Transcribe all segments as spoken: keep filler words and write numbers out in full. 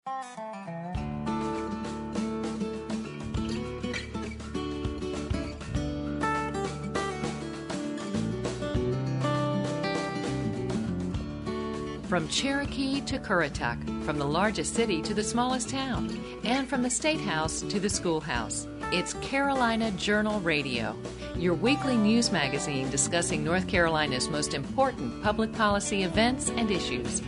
From Cherokee to Currituck, from the largest city to the smallest town, and from the State House to the schoolhouse, it's Carolina Journal Radio, your weekly news magazine discussing North Carolina's most important public policy events and issues.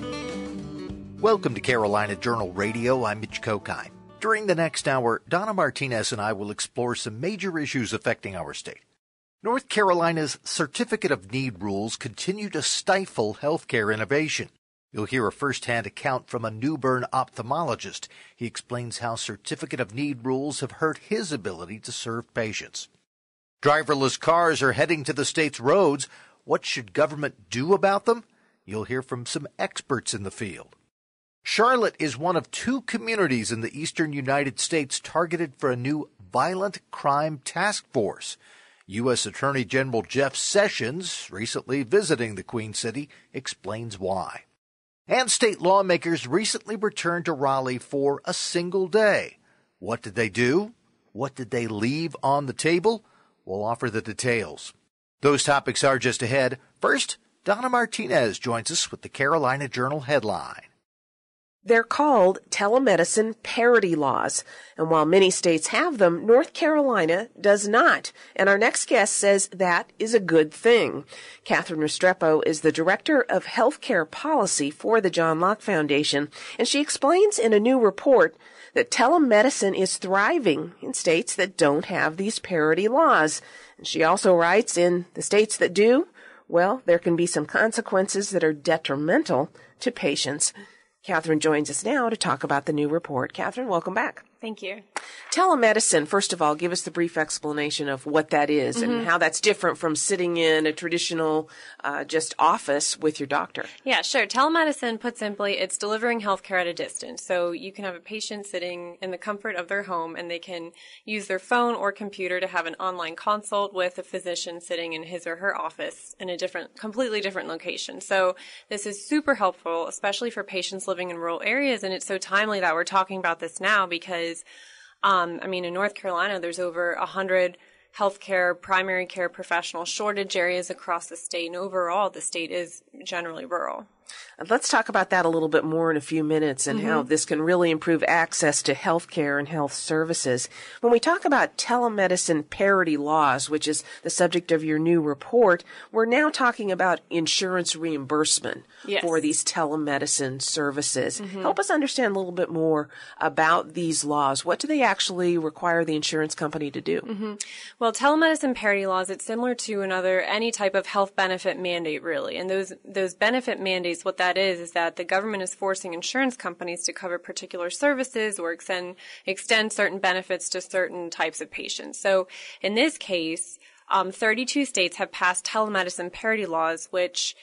Welcome to Carolina Journal Radio. I'm Mitch Kokine. During the next hour, Donna Martinez and I will explore some major issues affecting our state. North Carolina's Certificate of Need rules continue to stifle healthcare innovation. You'll hear a first-hand account from a New Bern ophthalmologist. He explains how Certificate of Need rules have hurt his ability to serve patients. Driverless cars are heading to the state's roads. What should government do about them? You'll hear from some experts in the field. Charlotte is one of two communities in the eastern United States targeted for a new violent crime task force. U S Attorney General Jeff Sessions, recently visiting the Queen City, explains why. And state lawmakers recently returned to Raleigh for a single day. What did they do? What did they leave on the table? We'll offer the details. Those topics are just ahead. First, Donna Martinez joins us with the Carolina Journal headline. They're called telemedicine parity laws, and while many states have them, North Carolina does not. And our next guest says that is a good thing. Catherine Restrepo is the Director of Healthcare Policy for the John Locke Foundation, and she explains in a new report that telemedicine is thriving in states that don't have these parity laws. And she also writes in the states that do, well, there can be some consequences that are detrimental to patients. Catherine joins us now to talk about the new report. Catherine, welcome back. Thank you. Telemedicine, first of all, give us the brief explanation of what that is mm-hmm. and how that's different from sitting in a traditional uh, just office with your doctor. Yeah, sure. Telemedicine, put simply, it's delivering healthcare at a distance. So you can have a patient sitting in the comfort of their home and they can use their phone or computer to have an online consult with a physician sitting in his or her office in a different, completely different location. So this is super helpful, especially for patients living in rural areas. And it's so timely that we're talking about this now because Um, I mean, in North Carolina, there's over a hundred healthcare, primary care professional shortage areas across the state, and overall, the state is generally rural. Let's talk about that a little bit more in a few minutes and mm-hmm. how this can really improve access to health care and health services. When we talk about telemedicine parity laws, which is the subject of your new report, we're now talking about insurance reimbursement yes. for these telemedicine services. Mm-hmm. Help us understand a little bit more about these laws. What do they actually require the insurance company to do? Mm-hmm. Well, telemedicine parity laws, it's similar to another, any type of health benefit mandate, really. And those, those benefit mandates, what that is, is that the government is forcing insurance companies to cover particular services or extend, extend certain benefits to certain types of patients. So in this case, um, thirty-two states have passed telemedicine parity laws, which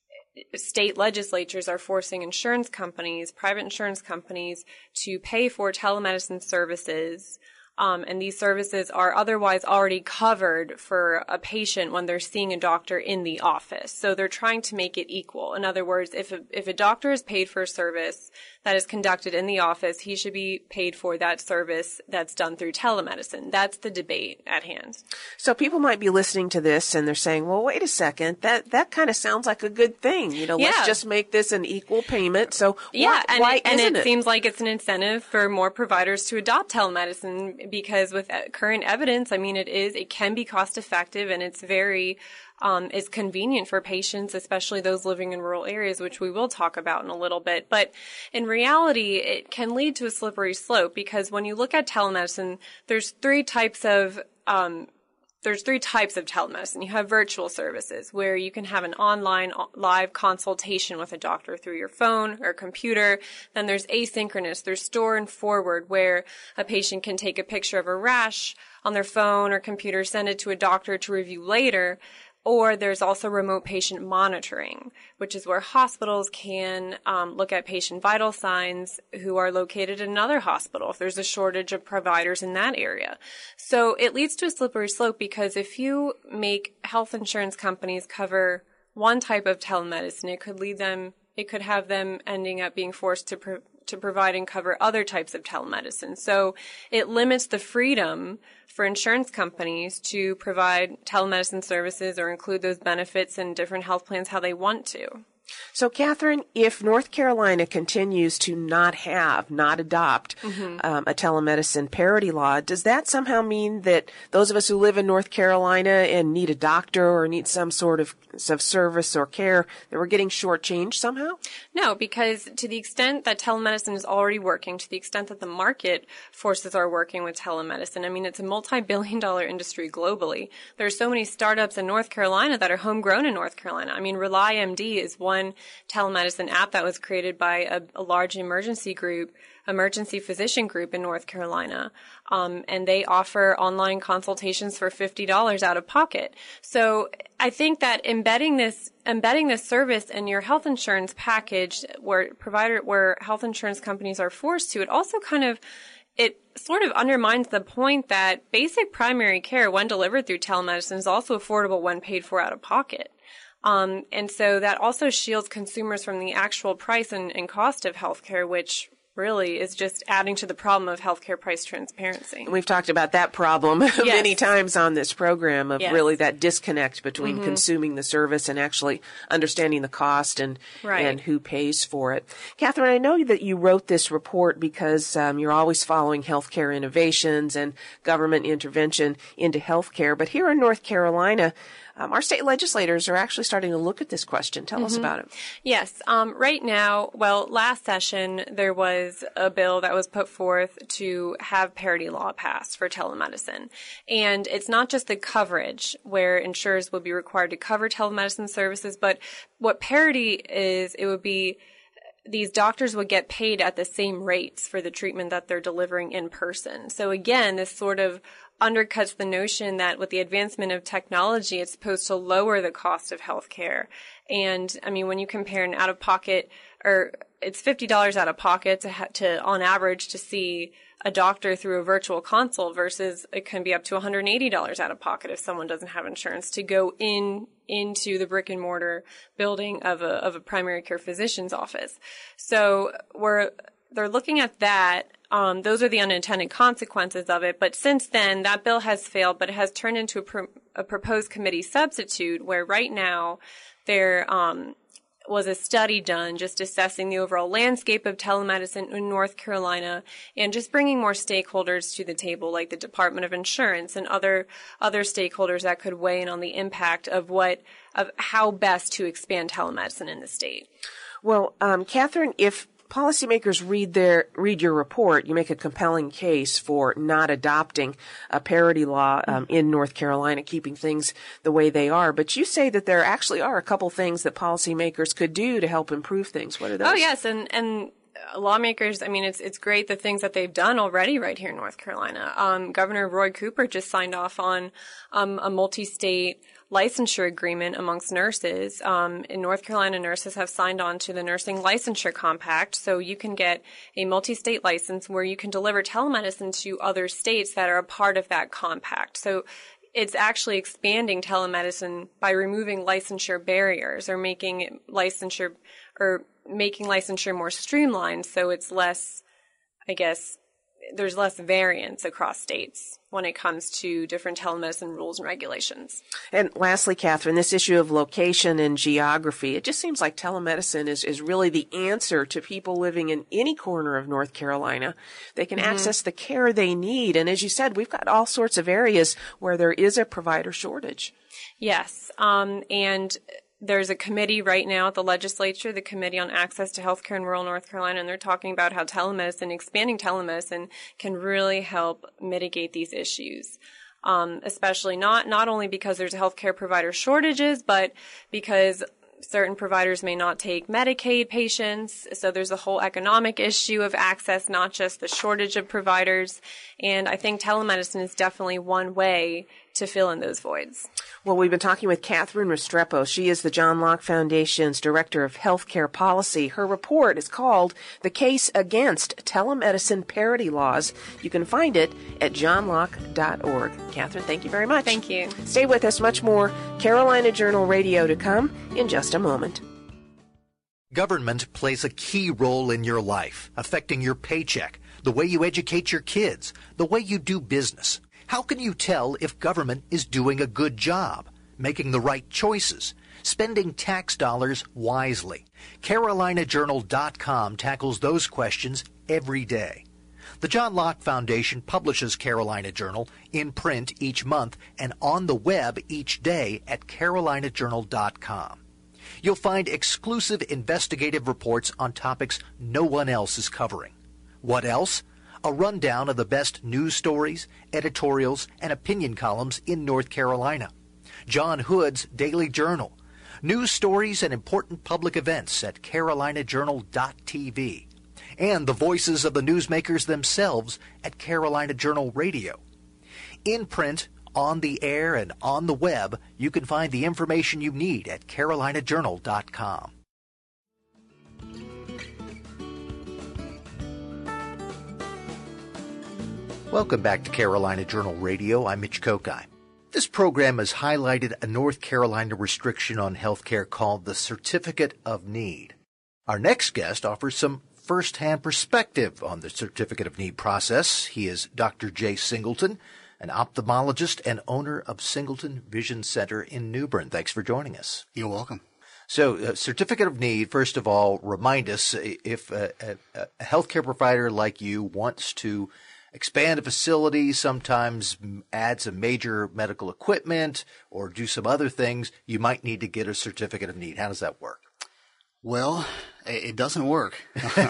state legislatures are forcing insurance companies, private insurance companies, to pay for telemedicine services. Um, and these services are otherwise already covered for a patient when they're seeing a doctor in the office. So they're trying to make it equal. In other words, if a, if a doctor is paid for a service that is conducted in the office, he should be paid for that service that's done through telemedicine. That's the debate at hand. So people might be listening to this and they're saying, well, wait a second, that, that kind of sounds like a good thing. You know, yeah. let's just make this an equal payment. So yeah, why, and why it, and isn't it, it seems like it's an incentive for more providers to adopt telemedicine because with current evidence, I mean, it is, it can be cost effective and it's very, um, it's convenient for patients, especially those living in rural areas, which we will talk about in a little bit. But in reality, it can lead to a slippery slope because when you look at telemedicine, there's three types of, um, There's three types of telemedicine. You have virtual services where you can have an online live consultation with a doctor through your phone or computer. Then there's asynchronous. There's store and forward where a patient can take a picture of a rash on their phone or computer, send it to a doctor to review later. Or there's also remote patient monitoring, which is where hospitals can um, look at patient vital signs who are located in another hospital if there's a shortage of providers in that area. So it leads to a slippery slope because if you make health insurance companies cover one type of telemedicine, it could lead them, it could have them ending up being forced to pro- to provide and cover other types of telemedicine. So it limits the freedom for insurance companies to provide telemedicine services or include those benefits in different health plans how they want to. So, Catherine, if North Carolina continues to not have, not adopt mm-hmm. um, a telemedicine parity law, does that somehow mean that those of us who live in North Carolina and need a doctor or need some sort of, of service or care, that we're getting shortchanged somehow? No, because to the extent that telemedicine is already working, to the extent that the market forces are working with telemedicine, I mean, it's a multi-billion dollar industry globally. There are so many startups in North Carolina that are homegrown in North Carolina. I mean, RelyMD is one telemedicine app that was created by a, a large emergency group, emergency physician group in North Carolina. Um, and they offer online consultations for fifty dollars out of pocket. So I think that embedding this, embedding this service in your health insurance package where provider, where health insurance companies are forced to, it also kind of, it sort of undermines the point that basic primary care, when delivered through telemedicine, is also affordable when paid for out of pocket. Um, and so that also shields consumers from the actual price and, and cost of healthcare, which really is just adding to the problem of healthcare price transparency. And we've talked about that problem yes. many times on this program of yes. really that disconnect between mm-hmm. consuming the service and actually understanding the cost and right. and who pays for it. Catherine, I know that you wrote this report because um, you're always following healthcare innovations and government intervention into healthcare. But here in North Carolina, Um, our state legislators are actually starting to look at this question. Tell mm-hmm. us about it. Yes. Um, right now, well, last session, there was a bill that was put forth to have parity law passed for telemedicine. And it's not just the coverage where insurers will be required to cover telemedicine services, but what parity is, it would be these doctors would get paid at the same rates for the treatment that they're delivering in person. So again, this sort of undercuts the notion that with the advancement of technology, it's supposed to lower the cost of healthcare. And I mean, when you compare an out-of-pocket, or it's fifty dollars out of pocket to, ha- to on average to see a doctor through a virtual consult versus it can be up to one hundred eighty dollars out of pocket if someone doesn't have insurance to go in into the brick and mortar building of a of a primary care physician's office. So we're they're looking at that. Um, those are the unintended consequences of it. But since then, that bill has failed, but it has turned into a, pro- a proposed committee substitute where right now there um, was a study done just assessing the overall landscape of telemedicine in North Carolina and just bringing more stakeholders to the table, like the Department of Insurance and other other stakeholders that could weigh in on the impact of what of how best to expand telemedicine in the state. Well, um, Catherine, if policymakers read their read your report, you make a compelling case for not adopting a parity law um, in North Carolina, keeping things the way they are. But you say that there actually are a couple things that policymakers could do to help improve things. What are those? Oh, yes, and and lawmakers, I mean, it's it's great the things that they've done already right here in North Carolina. Um, Governor Roy Cooper just signed off on um, a multi-state licensure agreement amongst nurses. Um, in North Carolina, nurses have signed on to the Nursing Licensure Compact, so you can get a multi-state license where you can deliver telemedicine to other states that are a part of that compact. So it's actually expanding telemedicine by removing licensure barriers or making licensure or making licensure more streamlined, so it's less, I guess, there's less variance across states when it comes to different telemedicine rules and regulations. And lastly, Catherine, this issue of location and geography, it just seems like telemedicine is, is really the answer to people living in any corner of North Carolina. They can mm-hmm. access the care they need. And as you said, we've got all sorts of areas where there is a provider shortage. Yes. Um, and there's a committee right now at the legislature, the Committee on Access to Healthcare in Rural North Carolina, and they're talking about how telemedicine, expanding telemedicine, can really help mitigate these issues. Um, especially not, not only because there's healthcare provider shortages, but because certain providers may not take Medicaid patients. So there's a whole economic issue of access, not just the shortage of providers. And I think telemedicine is definitely one way to fill in those voids. Well, we've been talking with Catherine Restrepo. She is the John Locke Foundation's Director of Healthcare Policy. Her report is called The Case Against Telemedicine Parity Laws. You can find it at john locke dot org. Catherine, thank you very much. Thank you. Stay with us. Much more Carolina Journal Radio to come in just a moment. Government plays a key role in your life, affecting your paycheck, the way you educate your kids, the way you do business. How can you tell if government is doing a good job, making the right choices, spending tax dollars wisely? Carolina Journal dot com tackles those questions every day. The John Locke Foundation publishes Carolina Journal in print each month and on the web each day at Carolina Journal dot com. You'll find exclusive investigative reports on topics no one else is covering. What else? A rundown of the best news stories, editorials, and opinion columns in North Carolina. John Hood's Daily Journal. News stories and important public events at Carolina Journal dot T V. And the voices of the newsmakers themselves at Carolina Journal Radio. In print, on the air, and on the web, you can find the information you need at Carolina Journal dot com. Welcome back to Carolina Journal Radio. I'm Mitch Kokai. This program has highlighted a North Carolina restriction on health care called the Certificate of Need. Our next guest offers some first-hand perspective on the Certificate of Need process. He is Doctor Jay Singleton, an ophthalmologist and owner of Singleton Vision Center in New Bern. Thanks for joining us. You're welcome. So, uh, Certificate of Need, first of all, remind us if a, a, a healthcare provider like you wants to expand a facility, sometimes add some major medical equipment or do some other things, you might need to get a Certificate of Need. How does that work? Well, it doesn't work.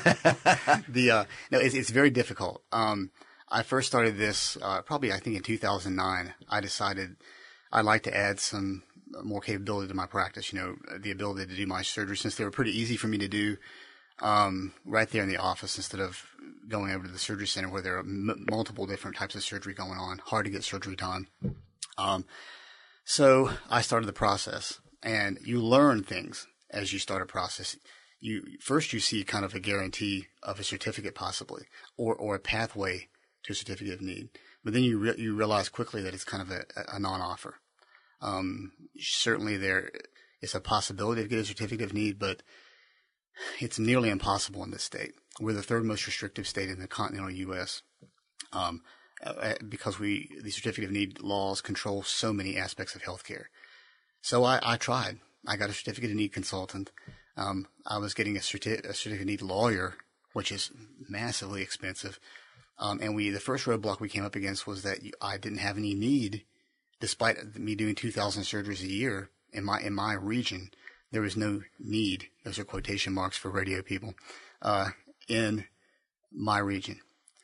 the uh, no, it's, it's very difficult. Um, I first started this uh, probably I think in two thousand nine. I decided I'd like to add some more capability to my practice. You know, the ability to do my surgery, since they were pretty easy for me to do um, right there in the office instead of going over to the surgery center where there are m- multiple different types of surgery going on. Hard to get surgery done. Um, so I started the process, and you learn things as you start a process. You first you see kind of a guarantee of a certificate possibly, or or a pathway to a certificate of need. But then you re- you realize quickly that it's kind of a, a non-offer. Um, certainly there is a possibility of getting a certificate of need, but it's nearly impossible in this state. We're the third most restrictive state in the continental U S Um, because we the certificate of need laws control so many aspects of healthcare. So I, I tried. I got a certificate of need consultant. Um, I was getting a, certi- a certificate of need lawyer, which is massively expensive. Um, and we, the first roadblock we came up against was that I didn't have any need, despite me doing two thousand surgeries a year in my, in my region. There was no need. Those are quotation marks for radio people, uh, in my region.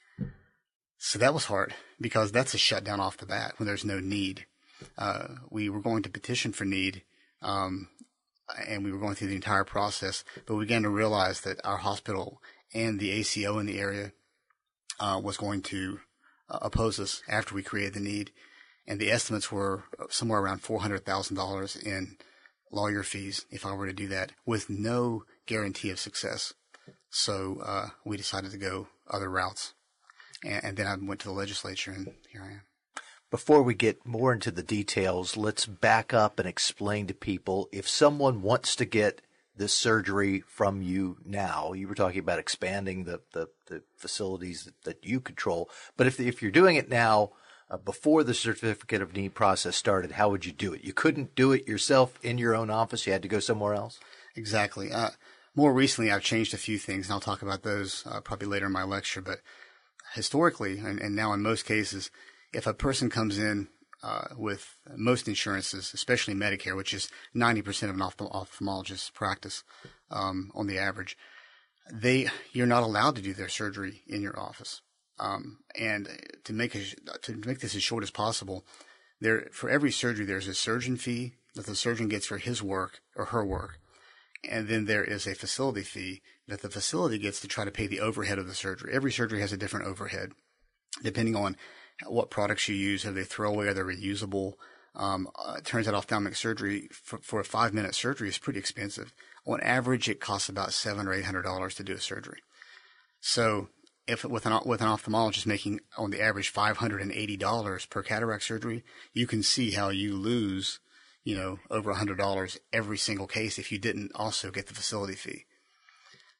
So that was hard because that's a shutdown off the bat when there's no need. Uh, we were going to petition for need. Um, and we were going through the entire process, but we began to realize that our hospital and the A C O in the area uh, was going to uh, oppose us after we created the need, and the estimates were somewhere around four hundred thousand dollars in lawyer fees if I were to do that, with no guarantee of success. So uh, we decided to go other routes, and, and then I went to the legislature, and here I am. Before we get more into the details, let's back up and explain to people, if someone wants to get this surgery from you now, you were talking about expanding the, the, the facilities that, that you control, but if if you're doing it now, uh, before the certificate of need process started, how would you do it? You couldn't do it yourself in your own office? You had to go somewhere else? Exactly. Uh, more recently, I've changed a few things, and I'll talk about those uh, probably later in my lecture, but historically, and, and now in most cases, if a person comes in uh, with most insurances, especially Medicare, which is ninety percent of an ophthalm- ophthalmologist's practice um, on the average, they you're not allowed to do their surgery in your office. Um, and to make a, to make this as short as possible, there for every surgery there's a surgeon fee that the surgeon gets for his work or her work, and then there is a facility fee that the facility gets to try to pay the overhead of the surgery. Every surgery has a different overhead, depending on what products you use. Are they throwaway? Are they reusable? Um, uh, it turns out ophthalmic surgery for, for a five minute surgery is pretty expensive. On average, it costs about seven or eight hundred dollars to do a surgery. So, if with an with an ophthalmologist making on the average five hundred and eighty dollars per cataract surgery, you can see how you lose, you know, over a hundred dollars every single case if you didn't also get the facility fee.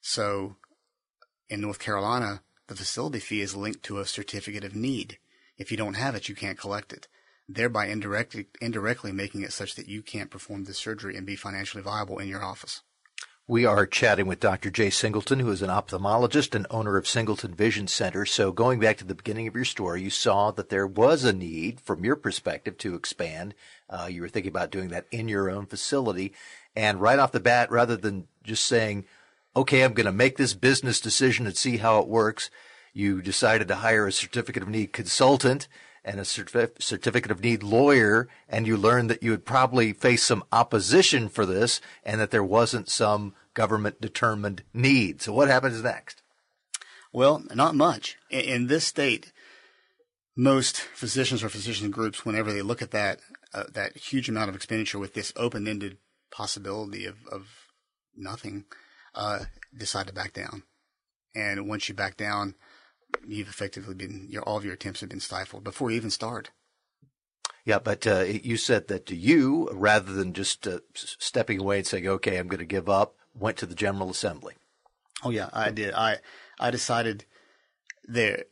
So in North Carolina, the facility fee is linked to a certificate of need. If you don't have it, you can't collect it, thereby indirectly, indirectly making it such that you can't perform the surgery and be financially viable in your office. We are chatting with Doctor Jay Singleton, who is an ophthalmologist and owner of Singleton Vision Center. So going back to the beginning of your story, you saw that there was a need, from your perspective, to expand. Uh, you were thinking about doing that in your own facility. And right off the bat, rather than just saying, okay, I'm going to make this business decision and see how it works, you decided to hire a certificate of need consultant and a certif- certificate of need lawyer, and you learned that you would probably face some opposition for this and that there wasn't some government-determined need. So what happens next? Well, not much. In, in this state, most physicians or physician groups, whenever they look at that uh, that huge amount of expenditure with this open-ended possibility of, of nothing, uh, decide to back down. And once you back down, you've effectively been, your, all of your attempts have been stifled before you even start. Yeah, but uh, you said that to you, rather than just uh, stepping away and saying, okay, I'm going to give up, went to the General Assembly. Oh, yeah, I did. I I decided there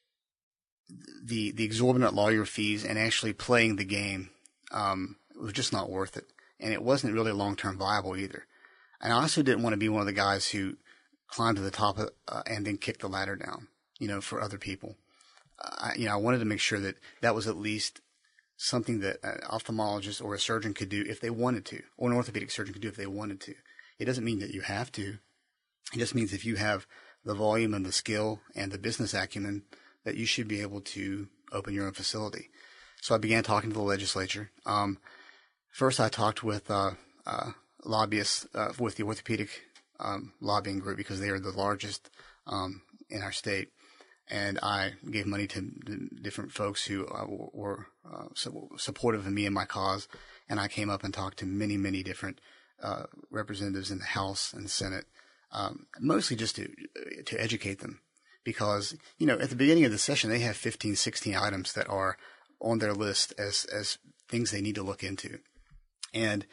the the exorbitant lawyer fees and actually playing the game um, was just not worth it. And it wasn't really long-term viable either. And I also didn't want to be one of the guys who climbed to the top of, uh, and then kicked the ladder down, you know, for other people. Uh, I, you know, I wanted to make sure that that was at least something that an ophthalmologist or a surgeon could do if they wanted to, or an orthopedic surgeon could do if they wanted to. It doesn't mean that you have to. It just means if you have the volume and the skill and the business acumen, that you should be able to open your own facility. So I began talking to the legislature. Um, first, I talked with uh, uh, lobbyists uh, with the orthopedic um, lobbying group because they are the largest um, in our state. And I gave money to different folks who uh, were uh, supportive of me and my cause. And I came up and talked to many, many different uh, representatives in the House and the Senate, um, mostly just to to educate them. Because, you know, at the beginning of the session, they have fifteen, sixteen items that are on their list as as things they need to look into. And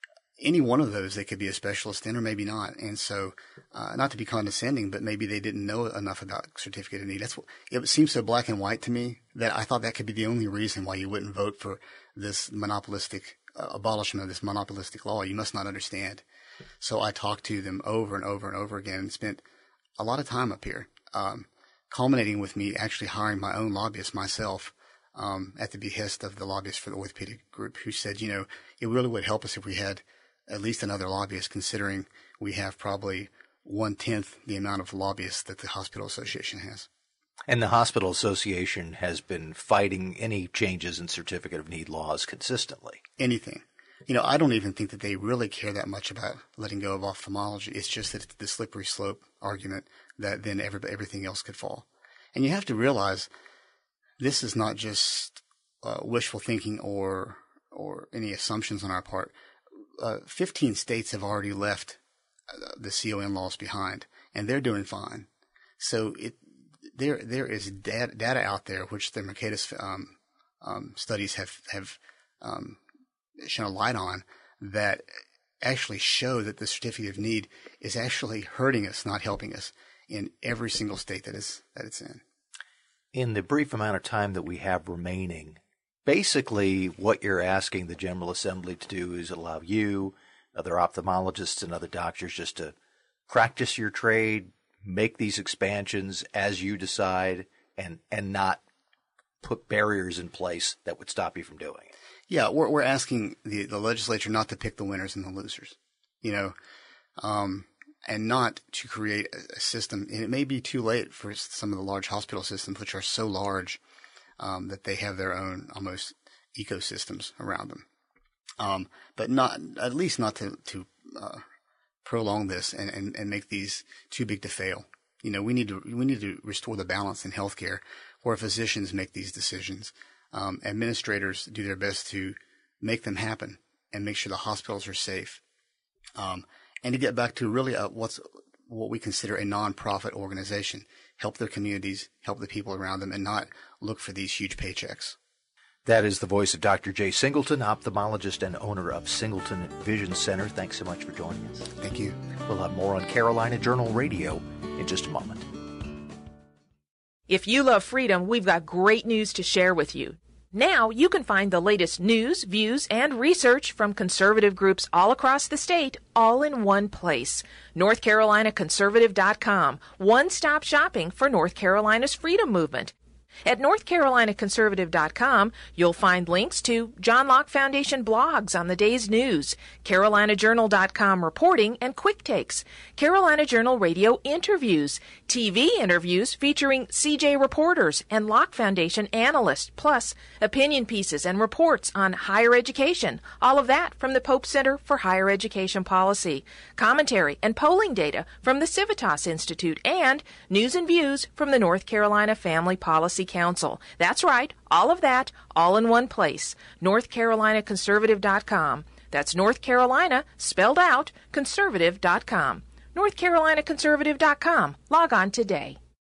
any one of those they could be a specialist in or maybe not. And so, uh, not to be condescending, but maybe they didn't know enough about certificate of need. That's what, it seems so black and white to me that I thought that could be the only reason why you wouldn't vote for this monopolistic uh, abolishment of this monopolistic law. You must not understand. So I talked to them over and over and over again and spent a lot of time up here, um, culminating with me actually hiring my own lobbyist myself, um, at the behest of the lobbyist for the orthopedic group, who said, you know, it really would help us if we had at least another lobbyist, considering we have probably one-tenth the amount of lobbyists that the Hospital Association has. And the Hospital Association has been fighting any changes in certificate of need laws consistently. Anything. You know, I don't even think that they really care that much about letting go of ophthalmology. It's just that it's the slippery slope argument that then every, everything else could fall. And you have to realize this is not just uh, wishful thinking or or any assumptions on our part. Uh, fifteen states have already left uh, the C O N laws behind, and they're doing fine. So it there there is data, data out there, which the Mercatus um, um, studies have have um, shone a light on, that actually show that the certificate of need is actually hurting us, not helping us, in every single state that is that it's in. In the brief amount of time that we have remaining, basically what you're asking the General Assembly to do is allow you, other ophthalmologists and other doctors just to practice your trade, make these expansions as you decide, and, and not put barriers in place that would stop you from doing it. Yeah, we're we're asking the, the legislature not to pick the winners and the losers, you know, um, and not to create a, a system. And it may be too late for some of the large hospital systems, which are so large um, that they have their own almost ecosystems around them. Um, but not at least not to to uh, prolong this and, and, and make these too big to fail. You know, we need to we need to restore the balance in healthcare where physicians make these decisions. Um, administrators do their best to make them happen and make sure the hospitals are safe. Um, and to get back to really a, what's what we consider a nonprofit organization, help their communities, help the people around them, and not look for these huge paychecks. That is the voice of Doctor Jay Singleton, ophthalmologist and owner of Singleton Vision Center. Thanks so much for joining us. Thank you. We'll have more on Carolina Journal Radio in just a moment. If you love freedom, we've got great news to share with you. Now you can find the latest news, views, and research from conservative groups all across the state, all in one place. North Carolina Conservative dot com, one-stop shopping for North Carolina's freedom movement. At North Carolina Conservative dot com, you'll find links to John Locke Foundation blogs on the day's news, Carolina Journal dot com reporting and quick takes, Carolina Journal Radio interviews, T V interviews featuring C J reporters and Locke Foundation analysts, plus opinion pieces and reports on higher education, all of that from the Pope Center for Higher Education Policy, commentary and polling data from the Civitas Institute, and news and views from the North Carolina Family Policy Council. That's right, all of that, all in one place. North Carolina Conservative dot com. That's North Carolina, spelled out, Conservative dot com. North Carolina Conservative dot com. Log on today.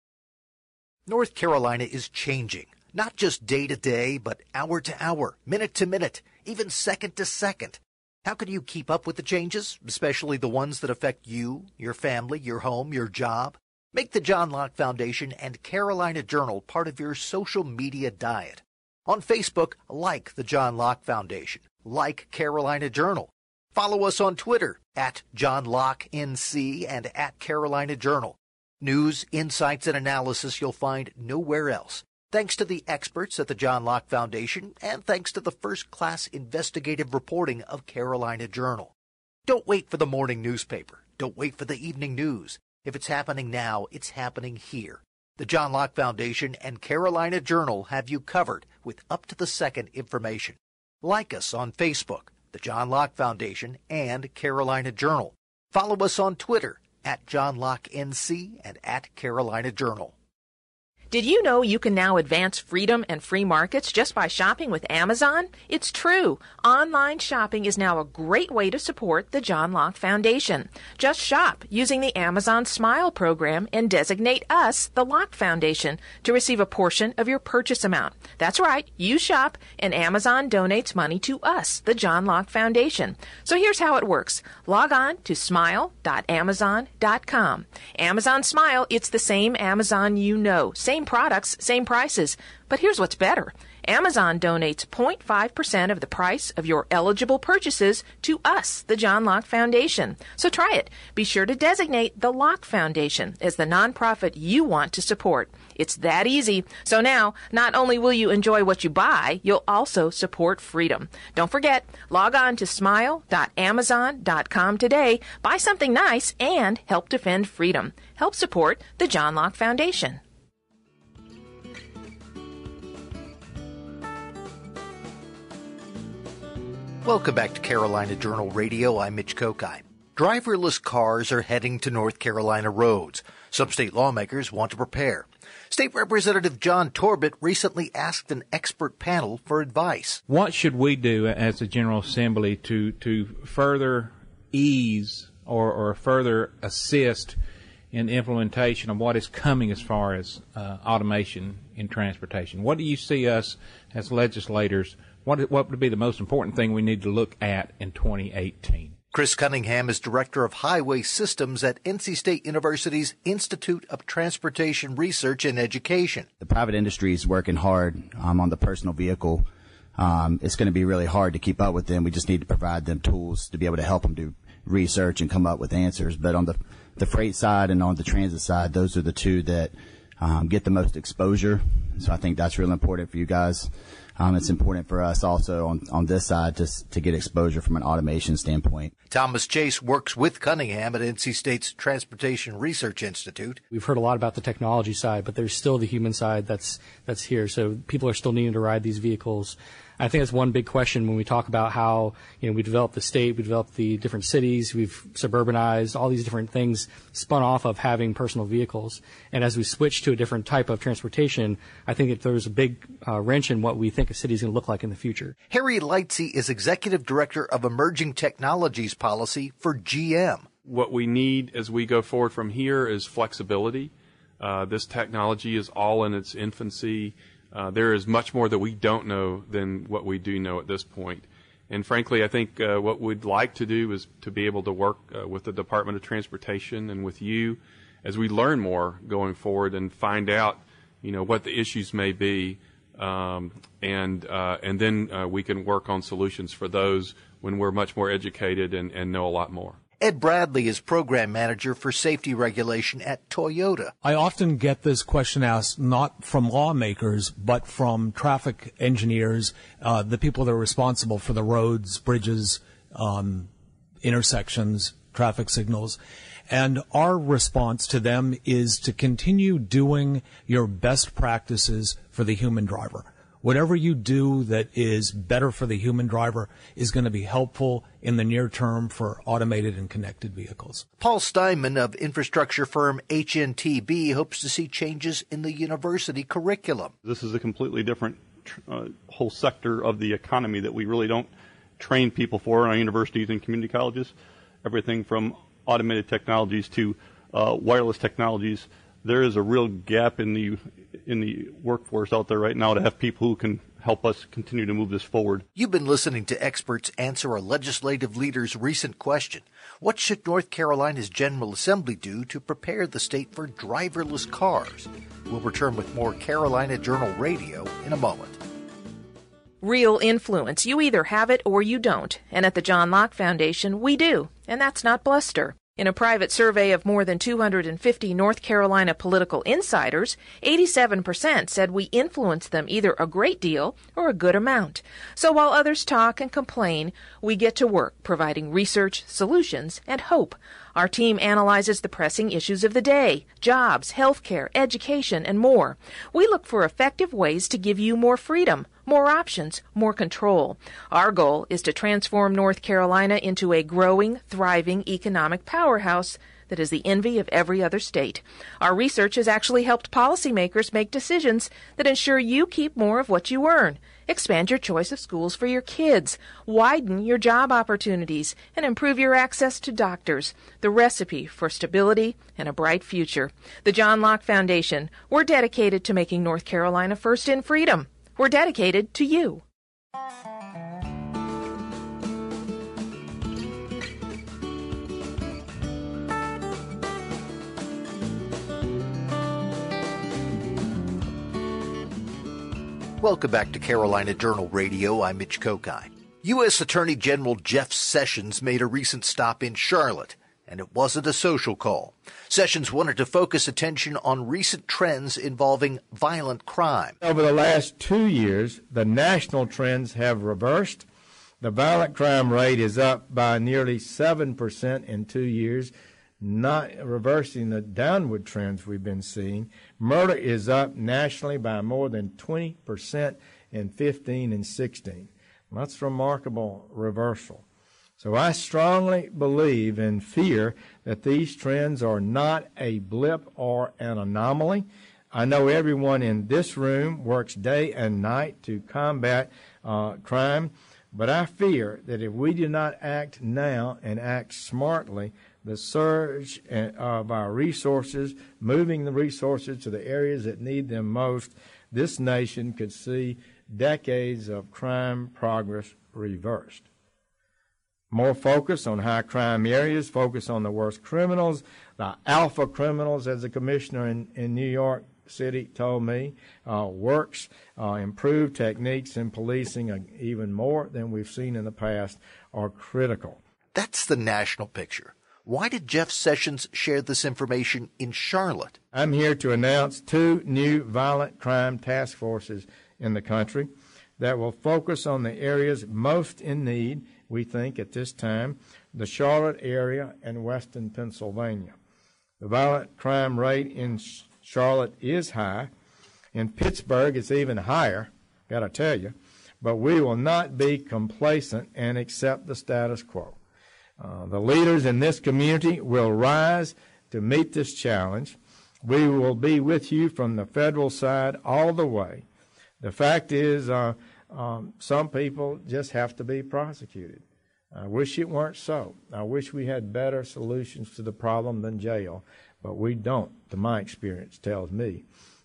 North Carolina is changing, not just day to day, but hour to hour, minute to minute, even second to second. How can you keep up with the changes, especially the ones that affect you, your family, your home, your job? Make the John Locke Foundation and Carolina Journal part of your social media diet. On Facebook, like the John Locke Foundation, like Carolina Journal. Follow us on Twitter, at John Locke N C and at Carolina Journal. News, insights, and analysis you'll find nowhere else. Thanks to the experts at the John Locke Foundation, and thanks to the first-class investigative reporting of Carolina Journal. Don't wait for the morning newspaper. Don't wait for the evening news. If it's happening now, it's happening here. The John Locke Foundation and Carolina Journal have you covered with up-to-the-second information. Like us on Facebook, the John Locke Foundation and Carolina Journal. Follow us on Twitter, at John Locke N C and at Carolina Journal. Did you know you can now advance freedom and free markets just by shopping with Amazon? It's true. Online shopping is now a great way to support the John Locke Foundation. Just shop using the Amazon Smile program and designate us, the Locke Foundation, to receive a portion of your purchase amount. That's right. You shop and Amazon donates money to us, the John Locke Foundation. So here's how it works. Log on to smile dot amazon dot com. Amazon Smile, it's the same Amazon you know. Same products, same prices. But here's what's better. Amazon donates zero point five percent of the price of your eligible purchases to us, the John Locke Foundation. So try it. Be sure to designate the Locke Foundation as the nonprofit you want to support. It's that easy. So now, not only will you enjoy what you buy, you'll also support freedom. Don't forget, log on to smile dot amazon dot com today, buy something nice, and help defend freedom. Help support the John Locke Foundation. Welcome back to Carolina Journal Radio. I'm Mitch Kokai. Driverless cars are heading to North Carolina roads. Some state lawmakers want to prepare. State Representative John Torbett recently asked an expert panel for advice. What should we do as a General Assembly to, to further ease or, or further assist in the implementation of what is coming as far as uh, automation in transportation? What do you see us as legislators? What what would be the most important thing we need to look at in twenty eighteen? Chris Cunningham is Director of Highway Systems at N C State University's Institute of Transportation Research and Education. The private industry is working hard um, on the personal vehicle. Um, it's going to be really hard to keep up with them. We just need to provide them tools to be able to help them do research and come up with answers. But on the, the freight side and on the transit side, those are the two that um, get the most exposure. So I think that's really important for you guys. Um, it's important for us also on, on this side to, to get exposure from an automation standpoint. Thomas Chase works with Cunningham at N C State's Transportation Research Institute. We've heard a lot about the technology side, but there's still the human side that's that's here. So people are still needing to ride these vehicles. I think that's one big question when we talk about how, you know, we developed the state, we developed the different cities, we've suburbanized, all these different things spun off of having personal vehicles. And as we switch to a different type of transportation, I think that there's a big uh, wrench in what we think a city is going to look like in the future. Harry Lightsey is Executive Director of Emerging Technologies Policy for G M. What we need as we go forward from here is flexibility. Uh, this technology is all in its infancy. Uh, there is much more that we don't know than what we do know at this point. And frankly, I think uh, what we'd like to do is to be able to work uh, with the Department of Transportation and with you as we learn more going forward and find out, you know, what the issues may be, um, and uh, and then uh, we can work on solutions for those when we're much more educated and, and know a lot more. Ed Bradley is program manager for safety regulation at Toyota. I often get this question asked not from lawmakers, but from traffic engineers, uh, the people that are responsible for the roads, bridges, um, intersections, traffic signals. And our response to them is to continue doing your best practices for the human driver. Whatever you do that is better for the human driver is going to be helpful in the near term for automated and connected vehicles. Paul Steinman of infrastructure firm H N T B hopes to see changes in the university curriculum. This is a completely different uh, whole sector of the economy that we really don't train people for in our universities and community colleges. Everything from automated technologies to uh, wireless technologies. There is a real gap in the in the workforce out there right now to have people who can help us continue to move this forward. You've been listening to experts answer a legislative leader's recent question. What should North Carolina's General Assembly do to prepare the state for driverless cars? We'll return with more Carolina Journal Radio in a moment. Real influence. You either have it or you don't. And at the John Locke Foundation, we do. And that's not bluster. In a private survey of more than two hundred fifty North Carolina political insiders, eighty-seven percent said we influence them either a great deal or a good amount. So while others talk and complain, we get to work providing research, solutions, and hope. Our team analyzes the pressing issues of the day, jobs, healthcare, education, and more. We look for effective ways to give you more freedom, more options, more control. Our goal is to transform North Carolina into a growing, thriving economic powerhouse that is the envy of every other state. Our research has actually helped policymakers make decisions that ensure you keep more of what you earn, expand your choice of schools for your kids, widen your job opportunities, and improve your access to doctors. The recipe for stability and a bright future. The John Locke Foundation, we're dedicated to making North Carolina first in freedom. We're dedicated to you. Welcome back to Carolina Journal Radio. I'm Mitch Kokai. U S Attorney General Jeff Sessions made a recent stop in Charlotte, and it wasn't a social call. Sessions wanted to focus attention on recent trends involving violent crime. Over the last two years, the national trends have reversed. The violent crime rate is up by nearly seven percent in two years, not reversing the downward trends we've been seeing. Murder is up nationally by more than twenty percent in fifteen and sixteen. That's a remarkable reversal. So I strongly believe and fear that these trends are not a blip or an anomaly. I know everyone in this room works day and night to combat uh, crime, but I fear that if we do not act now and act smartly, the surge of our resources, moving the resources to the areas that need them most, this nation could see decades of crime progress reversed. More focus on high crime areas, focus on the worst criminals, the alpha criminals, as the commissioner in, in New York City told me, uh, works, uh, improved techniques in policing, uh, even more than we've seen in the past, are critical. That's the national picture. Why did Jeff Sessions share this information in Charlotte? I'm here to announce two new violent crime task forces in the country that will focus on the areas most in need, we think, at this time, the Charlotte area and western Pennsylvania. The violent crime rate in Charlotte is high. In Pittsburgh, it's even higher, got to tell you. But we will not be complacent and accept the status quo. Uh, the leaders in this community will rise to meet this challenge. We will be with you from the federal side all the way. The fact is, uh, um, some people just have to be prosecuted. I wish it weren't so. I wish we had better solutions to the problem than jail, but we don't, to my experience tells me.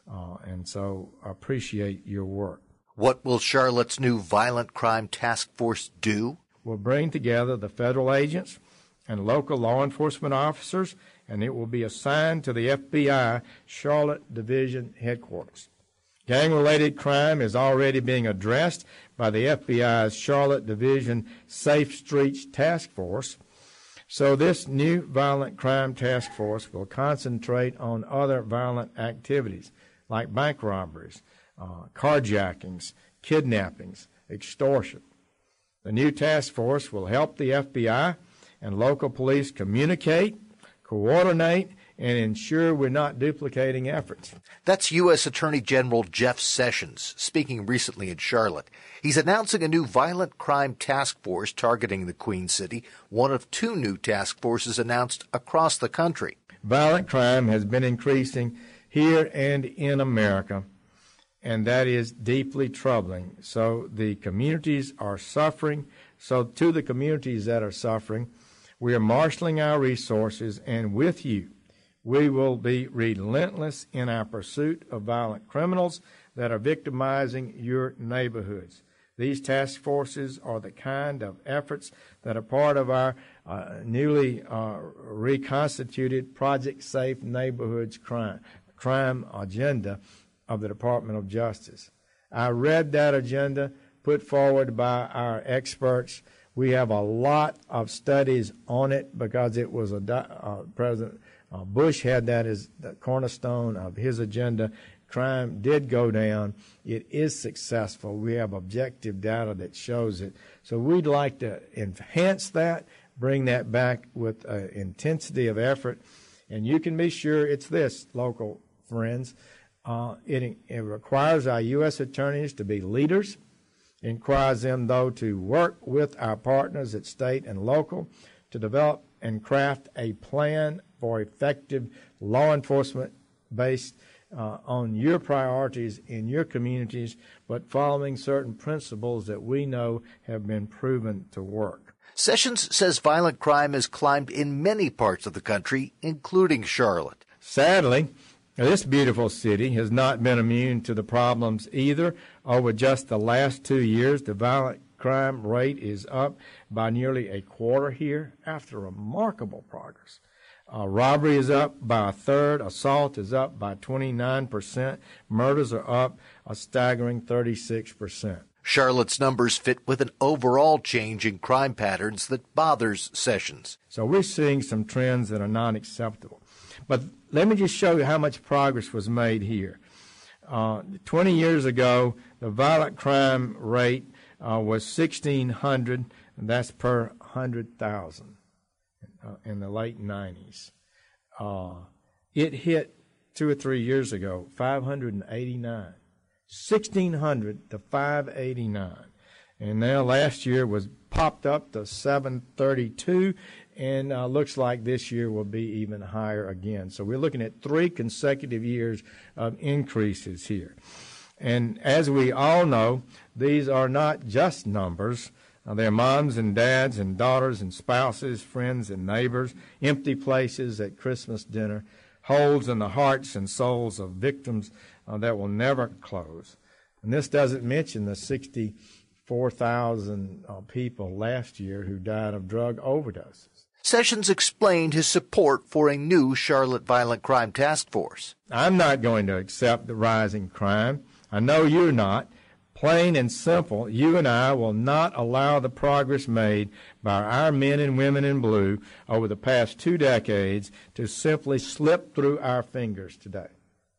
Uh, and so I appreciate your work. What will Charlotte's new Violent Crime Task Force do? We'll bring together the federal agents and local law enforcement officers, and it will be assigned to the F B I Charlotte Division headquarters. Gang-related crime is already being addressed by the F B I's Charlotte Division Safe Streets Task Force. So this new Violent Crime Task Force will concentrate on other violent activities like bank robberies, uh, carjackings, kidnappings, extortion. The new task force will help the F B I and local police communicate, coordinate, and ensure we're not duplicating efforts. That's U S Attorney General Jeff Sessions speaking recently in Charlotte. He's announcing a new violent crime task force targeting the Queen City, one of two new task forces announced across the country. Violent crime has been increasing here and in America, and that is deeply troubling. So the communities are suffering. So to the communities that are suffering, we are marshaling our resources, and with you, we will be relentless in our pursuit of violent criminals that are victimizing your neighborhoods. These task forces are the kind of efforts that are part of our uh, newly uh, reconstituted Project Safe Neighborhoods crime, crime agenda of the Department of Justice. I read that agenda put forward by our experts. We have a lot of studies on it because it was a uh, President uh, Bush had that as the cornerstone of his agenda. Crime did go down. It is successful. We have objective data that shows it. So we'd like to enhance that, bring that back with uh, intensity of effort. And you can be sure it's this, local friends. Uh, it, it requires our U S attorneys to be leaders. It requires them, though, to work with our partners at state and local to develop and craft a plan for effective law enforcement based uh, on your priorities in your communities, but following certain principles that we know have been proven to work. Sessions says violent crime has climbed in many parts of the country, including Charlotte. Sadly, this beautiful city has not been immune to the problems either. Over just the last two years, the violent crime rate is up by nearly a quarter here after remarkable progress. Uh, robbery is up by a third. Assault is up by twenty-nine percent. Murders are up a staggering thirty-six percent. Charlotte's numbers fit with an overall change in crime patterns that bothers Sessions. So we're seeing some trends that are not acceptable. But let me just show you how much progress was made here. Uh, twenty years ago, the violent crime rate uh, was sixteen hundred, and that's per one hundred thousand uh, in the late nineties. Uh, it hit two or three years ago, five hundred eighty-nine. sixteen hundred to five eighty-nine. And now last year was popped up to seven thirty-two, and uh, looks like this year will be even higher again. So we're looking at three consecutive years of increases here. And as we all know, these are not just numbers. Uh, they're moms and dads and daughters and spouses, friends and neighbors, empty places at Christmas dinner, holes in the hearts and souls of victims uh, that will never close. And this doesn't mention the sixty-four thousand uh, people last year who died of drug overdoses. Sessions explained his support for a new Charlotte Violent Crime Task Force. I'm not going to accept the rising crime. I know you're not. Plain and simple, you and I will not allow the progress made by our men and women in blue over the past two decades to simply slip through our fingers today.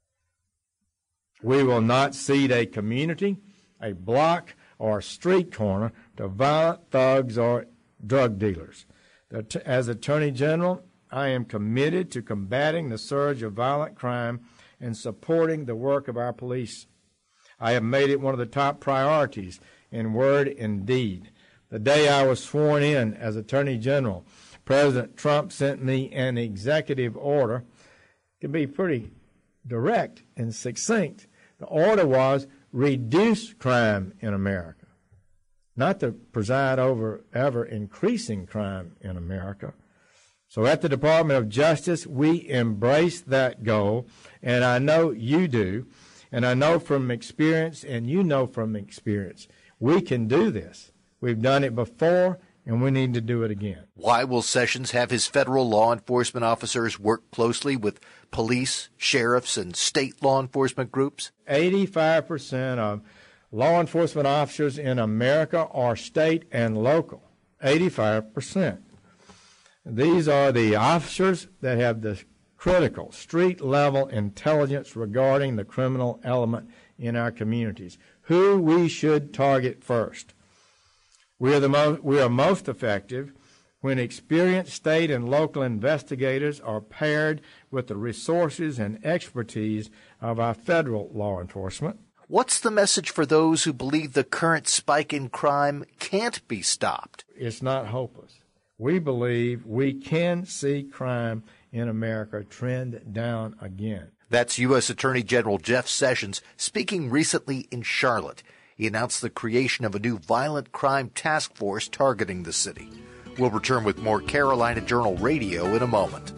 We will not cede a community, a block, or a street corner to violent thugs or drug dealers. As Attorney General, I am committed to combating the surge of violent crime and supporting the work of our police. I have made it one of the top priorities in word and deed. The day I was sworn in as Attorney General, President Trump sent me an executive order. It can be pretty direct and succinct. The order was reduce crime in America, not to preside over ever increasing crime in America. So at the Department of Justice, we embrace that goal, and I know you do, and I know from experience, and you know from experience, we can do this. We've done it before, and we need to do it again. Why will Sessions have his federal law enforcement officers work closely with police, sheriffs, and state law enforcement groups? eighty-five percent of law enforcement officers in America are state and local. eighty-five percent. These are the officers that have the critical street-level intelligence regarding the criminal element in our communities, who we should target first. We are, the mo- we are most effective when experienced state and local investigators are paired with the resources and expertise of our federal law enforcement. What's the message for those who believe the current spike in crime can't be stopped? It's not hopeless. We believe we can see crime in America trend down again. That's U S Attorney General Jeff Sessions speaking recently in Charlotte. He announced the creation of a new violent crime task force targeting the city. We'll return with more Carolina Journal Radio in a moment.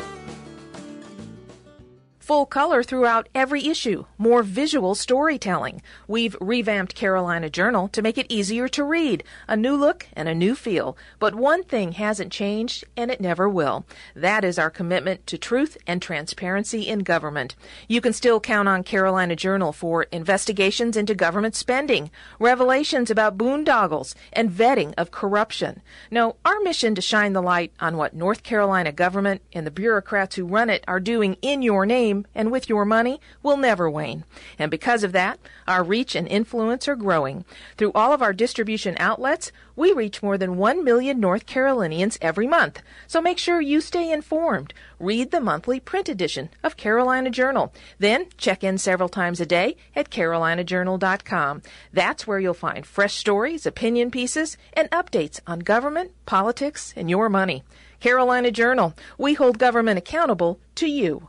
Full color throughout every issue, more visual storytelling. We've revamped Carolina Journal to make it easier to read, a new look and a new feel. But one thing hasn't changed, and it never will. That is our commitment to truth and transparency in government. You can still count on Carolina Journal for investigations into government spending, revelations about boondoggles, and vetting of corruption. No, our mission to shine the light on what North Carolina government and the bureaucrats who run it are doing in your name and with your money will never wane. And because of that, our reach and influence are growing. Through all of our distribution outlets, we reach more than one million North Carolinians every month. So make sure you stay informed. Read the monthly print edition of Carolina Journal. Then check in several times a day at carolina journal dot com. That's where you'll find fresh stories, opinion pieces, and updates on government, politics, and your money. Carolina Journal. We hold government accountable to you.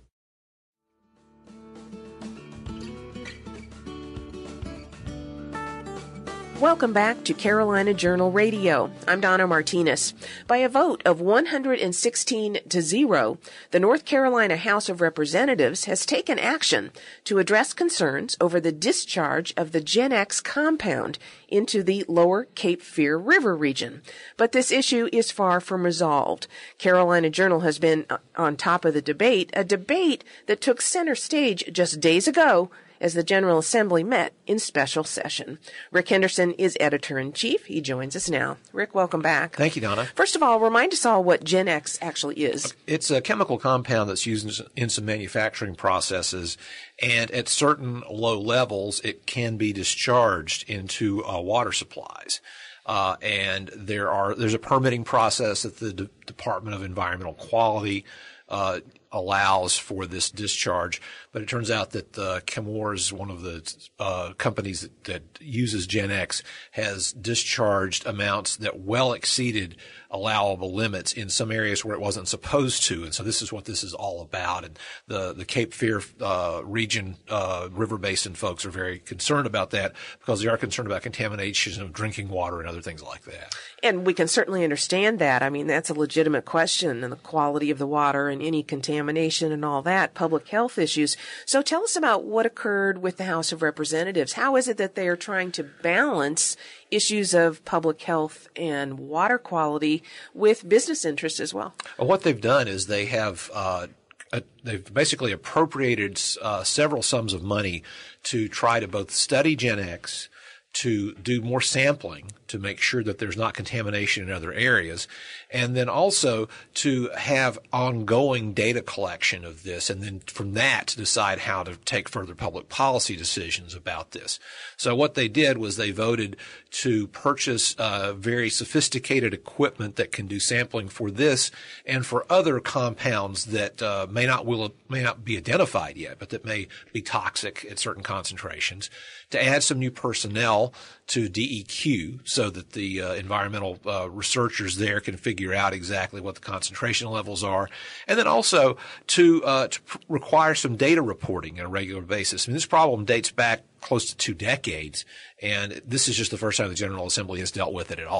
Welcome back to Carolina Journal Radio. I'm Donna Martinez. By a vote of one hundred sixteen to zero, the North Carolina House of Representatives has taken action to address concerns over the discharge of the Gen X compound into the lower Cape Fear River region. But this issue is far from resolved. Carolina Journal has been on top of the debate, a debate that took center stage just days ago as the General Assembly met in special session. Rick Henderson is editor-in-chief. He joins us now. Rick, welcome back. Thank you, Donna. First of all, remind us all what Gen X actually is. It's a chemical compound that's used in some manufacturing processes, and at certain low levels, it can be discharged into uh, water supplies. Uh, and there are there's a permitting process that the D- Department of Environmental Quality uh, allows for this discharge. But it turns out that uh, Chemours, one of the uh, companies that, that uses Gen X, has discharged amounts that well exceeded allowable limits in some areas where it wasn't supposed to. And so this is what this is all about. And the, the Cape Fear uh, region, uh, river basin folks are very concerned about that because they are concerned about contamination of drinking water and other things like that. And we can certainly understand that. I mean, that's a legitimate question, and the quality of the water and any contamination and all that, public health issues. So tell us about what occurred with the House of Representatives. How is it that they are trying to balance issues of public health and water quality with business interests as well? Well, what they've done is they have uh, uh, they've basically appropriated uh, several sums of money to try to both study Gen X, to do more sampling to make sure that there's not contamination in other areas, and then also to have ongoing data collection of this, and then from that to decide how to take further public policy decisions about this. So what they did was they voted to purchase uh, very sophisticated equipment that can do sampling for this and for other compounds that uh, may not will may not be identified yet, but that may be toxic at certain concentrations, to add some new personnel to D E Q so that the uh, environmental uh, researchers there can figure out exactly what the concentration levels are, and then also to uh, to pr- require some data reporting on a regular basis. I mean, this problem dates back close to two decades, and this is just the first time the General Assembly has dealt with it at all.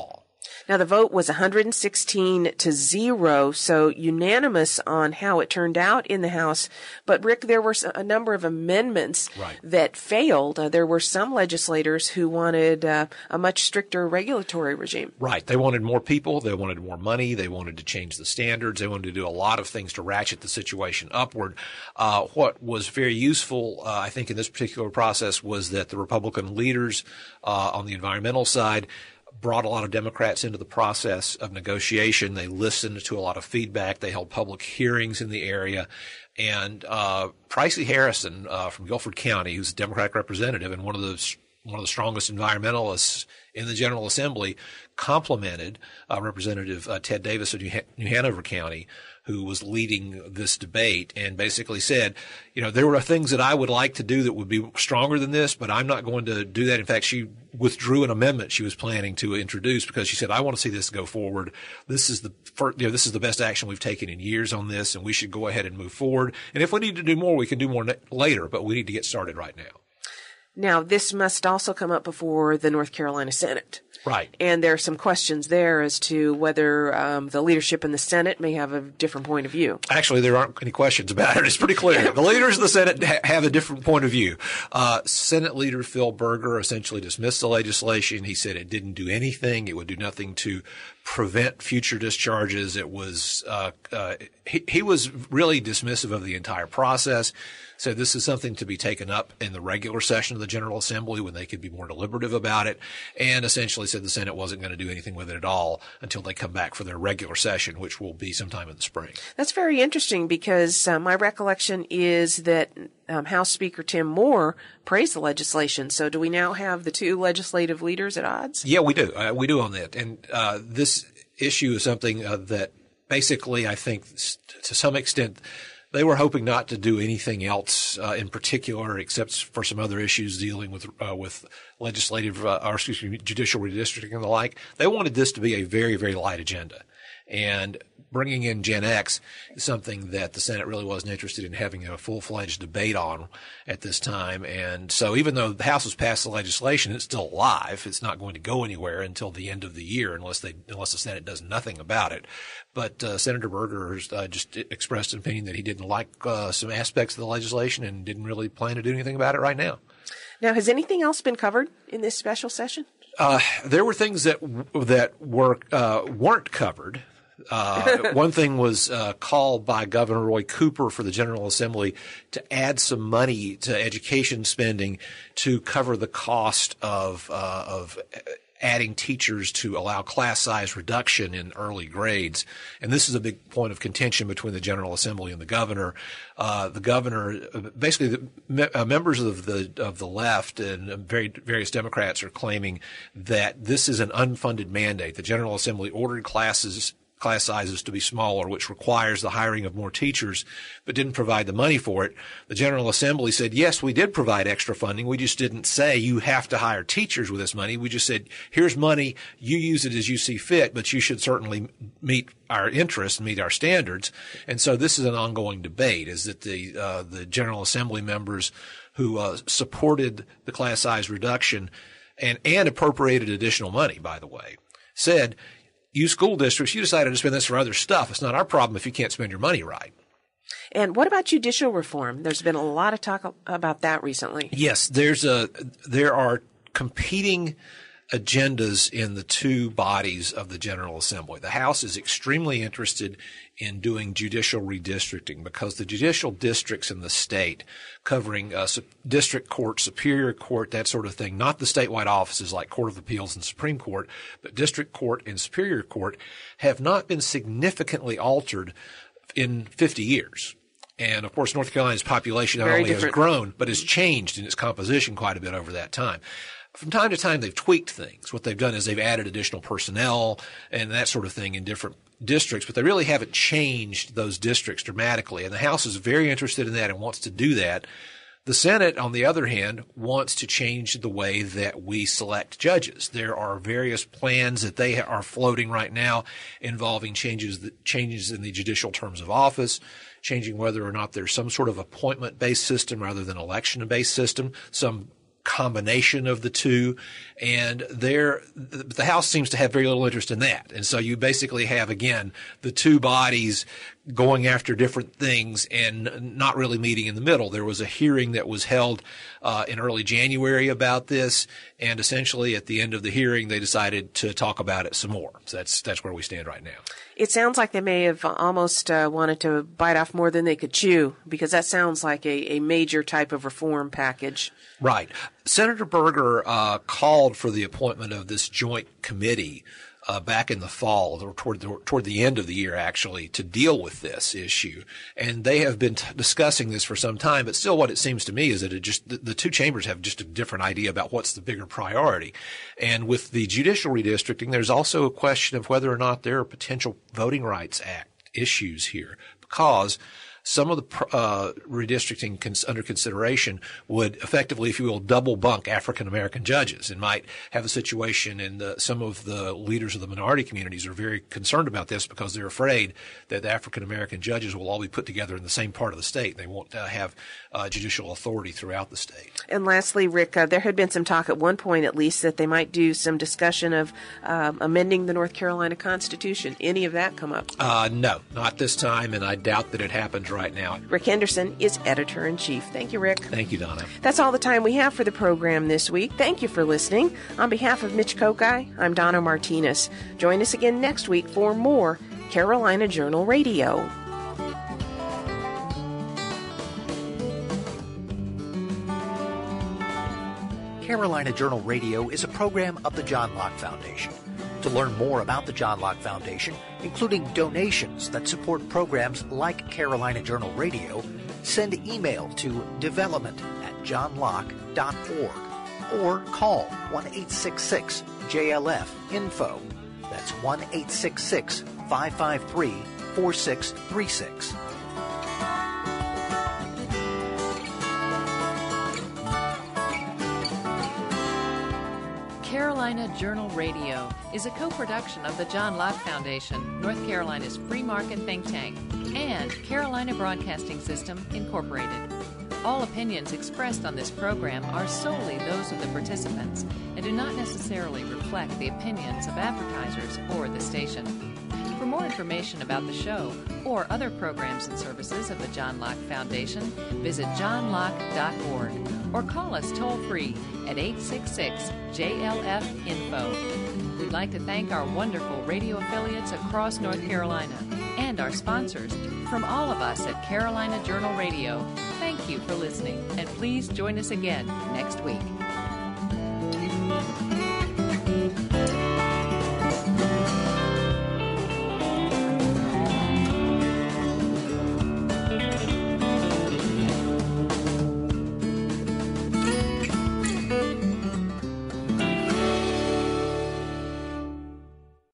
Now, the vote was one hundred sixteen to zero, so unanimous on how it turned out in the House. But, Rick, there were a number of amendments right. that failed. Uh, there were some legislators who wanted uh, a much stricter regulatory regime. Right. They wanted more people. They wanted more money. They wanted to change the standards. They wanted to do a lot of things to ratchet the situation upward. Uh, what was very useful, uh, I think, in this particular process was that the Republican leaders uh, on the environmental side brought a lot of Democrats into the process of negotiation. They listened to a lot of feedback. They held public hearings in the area. And uh Pricey Harrison uh from Guilford County, who's a Democratic representative and one of the one of the strongest environmentalists in the General Assembly, complimented uh, Representative uh, Ted Davis of New, ha- New Hanover County, who was leading this debate, and basically said, you know, there were things that I would like to do that would be stronger than this, but I'm not going to do that. In fact, she withdrew an amendment she was planning to introduce because she said, I want to see this go forward. This is the first, you know, this is the best action we've taken in years on this, and we should go ahead and move forward. And if we need to do more, we can do more ne- later, but we need to get started right now. Now, this must also come up before the North Carolina Senate. Right. And there are some questions there as to whether um, the leadership in the Senate may have a different point of view. Actually, there aren't any questions about it. It's pretty clear. The leaders of the Senate ha- have a different point of view. Uh, Senate Leader Phil Berger essentially dismissed the legislation. He said it didn't do anything. It would do nothing to prevent future discharges. It was uh, uh, he, he was really dismissive of the entire process. So this is something to be taken up in the regular session of the General Assembly when they could be more deliberative about it, and essentially said the Senate wasn't going to do anything with it at all until they come back for their regular session, which will be sometime in the spring. That's very interesting because uh, my recollection is that um, House Speaker Tim Moore praised the legislation. So do we now have the two legislative leaders at odds? Yeah, we do. Uh, we do on that. And uh, this issue is something uh, that basically I think to some extent they were hoping not to do anything else uh, in particular, except for some other issues dealing with uh, with legislative, uh, or excuse me, judicial redistricting and the like. They wanted this to be a very, very light agenda, and bringing in Gen X is something that the Senate really wasn't interested in having a full-fledged debate on at this time. And so, even though the House has passed the legislation, it's still alive. It's not going to go anywhere until the end of the year, unless they unless the Senate does nothing about it. But uh, Senator Berger uh, just expressed an opinion that he didn't like uh, some aspects of the legislation and didn't really plan to do anything about it right now. Now, has anything else been covered in this special session? Uh, there were things that that were uh, weren't covered. Uh, one thing was a call by Governor Roy Cooper for the General Assembly to add some money to education spending to cover the cost of uh, of adding teachers to allow class size reduction in early grades. And this is a big point of contention between the General Assembly and the governor. Uh, the governor, basically the me- uh, members of the of the left and very, various Democrats are claiming that this is an unfunded mandate. The General Assembly ordered classes class sizes to be smaller, which requires the hiring of more teachers, but didn't provide the money for it. The General Assembly said, yes, we did provide extra funding. We just didn't say you have to hire teachers with this money. We just said, here's money. You use it as you see fit, but you should certainly meet our interests, meet our standards. And so this is an ongoing debate, is that the, uh, the General Assembly members who, uh, supported the class size reduction and, and appropriated additional money, by the way, said, you school districts, you decided to spend this for other stuff. It's not our problem if you can't spend your money right. And what about judicial reform? There's been a lot of talk about that recently. Yes, there's a there are competing agendas in the two bodies of the General Assembly. The House is extremely interested in doing judicial redistricting because the judicial districts in the state covering uh, district court, superior court, that sort of thing, not the statewide offices like Court of Appeals and Supreme Court, but district court and superior court have not been significantly altered in fifty years. And, of course, North Carolina's population not Very only different. has grown, but has changed in its composition quite a bit over that time. From time to time, they've tweaked things. What they've done is they've added additional personnel and that sort of thing in different districts, but they really haven't changed those districts dramatically. And the House is very interested in that and wants to do that. The Senate, on the other hand, wants to change the way that we select judges. There are various plans that they are floating right now involving changes changes in the judicial terms of office, changing whether or not there's some sort of appointment-based system rather than election-based system. Some combination of the two. And there, the House seems to have very little interest in that. And so you basically have, again, the two bodies going after different things and not really meeting in the middle. There was a hearing that was held uh, in early January about this, and essentially at the end of the hearing, they decided to talk about it some more. So that's that's where we stand right now. It sounds like they may have almost uh, wanted to bite off more than they could chew, because that sounds like a, a major type of reform package. Right. Senator Berger uh, called for the appointment of this joint committee uh, back in the fall, or toward the, toward the end of the year, actually, to deal with this issue. And they have been t- discussing this for some time, but still what it seems to me is that it just the, the two chambers have just a different idea about what's the bigger priority. And with the judicial redistricting, there's also a question of whether or not there are potential Voting Rights Act issues here, because some of the uh, redistricting cons- under consideration would effectively, if you will, double bunk African American judges, and might have a situation, and the, some of the leaders of the minority communities are very concerned about this because they're afraid that the African American judges will all be put together in the same part of the state. They won't uh, have uh, judicial authority throughout the state. And lastly, Rick, uh, there had been some talk at one point, at least, that they might do some discussion of um, amending the North Carolina Constitution. Any of that come up? Uh, no, not this time, and I doubt that it happens right now. Rick Henderson is Editor-in-Chief. Thank you, Rick. Thank you, Donna. That's all the time we have for the program this week. Thank you for listening. On behalf of Mitch Kokai, I'm Donna Martinez. Join us again next week for more Carolina Journal Radio. Carolina Journal Radio is a program of the John Locke Foundation. To learn more about the John Locke Foundation, including donations that support programs like Carolina Journal Radio, send email to development at john locke dot org or call one eight six six J L F info. That's one eight six six, five five three, four six three six. Carolina Journal Radio is a co-production of the John Locke Foundation, North Carolina's free market think tank, and Carolina Broadcasting System, Incorporated. All opinions expressed on this program are solely those of the participants and do not necessarily reflect the opinions of advertisers or the station. For more information about the show or other programs and services of the John Locke Foundation, visit john locke dot org or call us toll-free at eight six six J L F info. We'd like to thank our wonderful radio affiliates across North Carolina and our sponsors. From all of us at Carolina Journal Radio, thank you for listening, and please join us again next week.